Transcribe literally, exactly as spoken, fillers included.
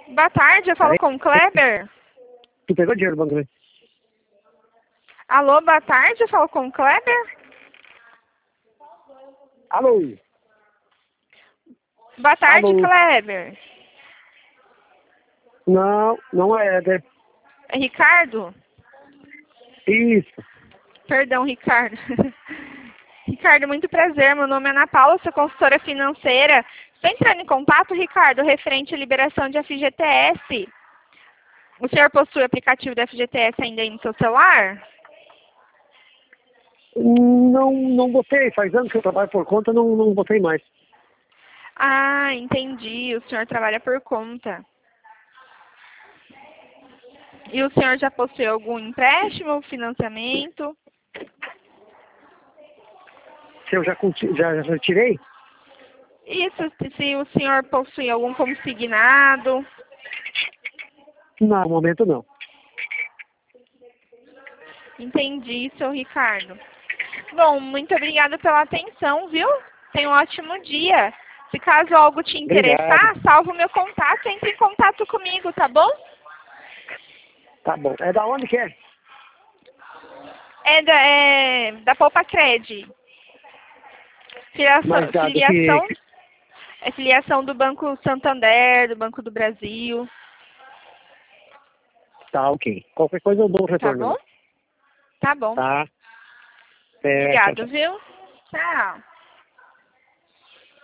Boa tarde, eu falo Peraí. com o Kleber. Tu pegou dinheiro do banco, né? Alô, boa tarde, eu falo com o Kleber. Alô? Boa tarde, Alô? Kleber. Não, não é, né? É Ricardo? Isso. Perdão, Ricardo. Ricardo, muito prazer. Meu nome é Ana Paula, sou consultora financeira. Estou entrando em contato, Ricardo, referente à liberação de F G T S. O senhor possui o aplicativo da F G T S ainda aí no seu celular? Não, não botei. Faz anos que eu trabalho por conta, não, não botei mais. Ah, entendi. O senhor trabalha por conta. E o senhor já possui algum empréstimo, financiamento? Se eu já, conti- já, já tirei? Isso, se o senhor possui algum consignado. Não, no momento não. Entendi, seu Ricardo. Bom, muito obrigada pela atenção, viu? Tenha um ótimo dia. Se caso algo te Obrigado. interessar, salve o meu contato, entre em contato comigo, tá bom? Tá bom. É da onde que é? É da, é, da Poupa Cred. Filiação, Mais dado filiação, que... é filiação do Banco Santander, do Banco do Brasil, Tá, ok. Qualquer coisa eu dou um tá retorno bom? lá. Tá bom. Tá. É, tchau, Obrigado, tchau. viu? Tchau.